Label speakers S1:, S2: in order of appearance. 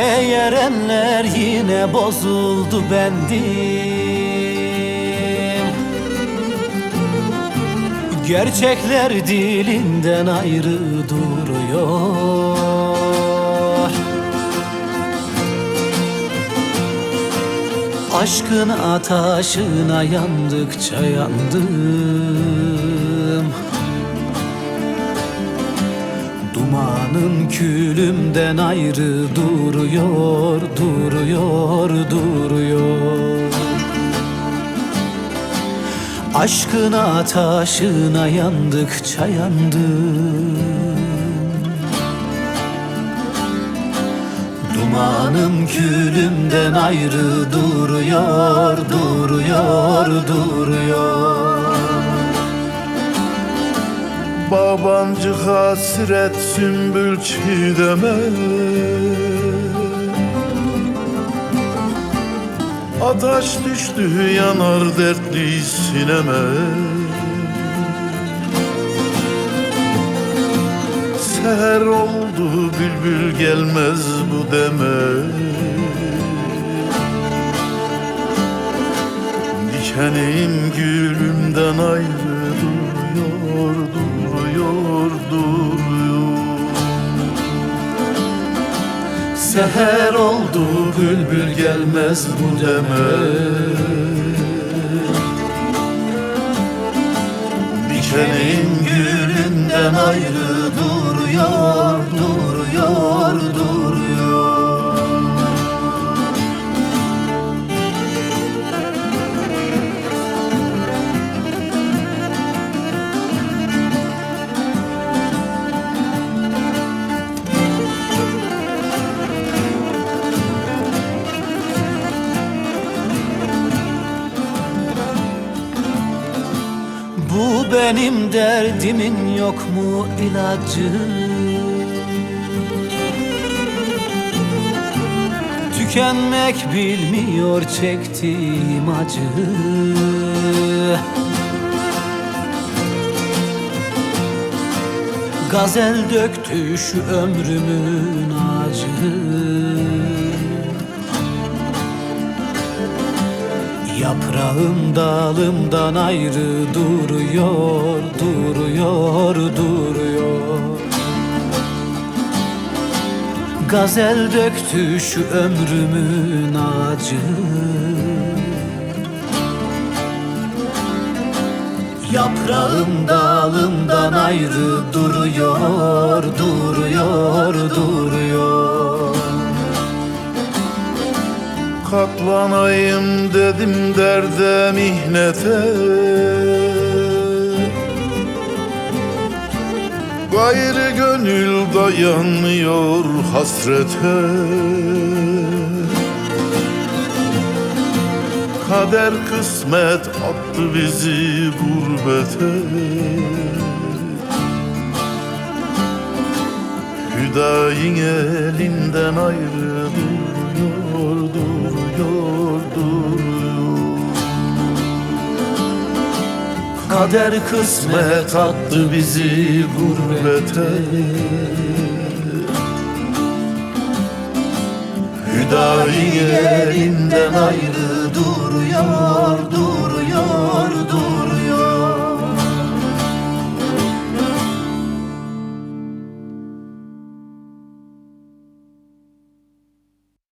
S1: Hey erenler yine bozuldu bendim. Gerçekler dilinden ayrı duruyor. Aşkın ateşine yandıkça yandım. Dumanın külümden ayrı duruyor, duruyor, duruyor. Aşkın ateşine yandıkça yandım. Dumanım külümden ayrı duruyor, duruyor, duruyor.
S2: Babancı hasret sümbül çiğdeme, ateş düştü yanar dertli sineme. Seher oldu bülbül gelmez bu deme. Dikenim gülümden ayrı duruyor, duruyor, duruyor.
S1: Seher oldu bülbül gelmez bu deme.
S2: Dikenim gülümden ayrı duruyor, duruyor, duruyor.
S1: Bu benim derdimin yok mu ilacı? Tükenmek bilmiyor çektiğim acı. Gazel döktü şu ömrümün acı. Yaprağım dalımdan ayrı duruyor, duruyor, duruyor. Gazel döktü şu ömrümün acı. Yaprağım dalımdan ayrı duruyor, duruyor, duruyor.
S2: Katlanayım dedim derde mihnete, gayrı gönül dayanmıyor hasrete. Kader kısmet attı bizi gurbete. Hüdayin elinden ayrı duruyor, duruyor, duruyor.
S1: Kader kısmet attı bizi gurbete.
S2: Hüdayin elinden ayrı duruyor, duruyor.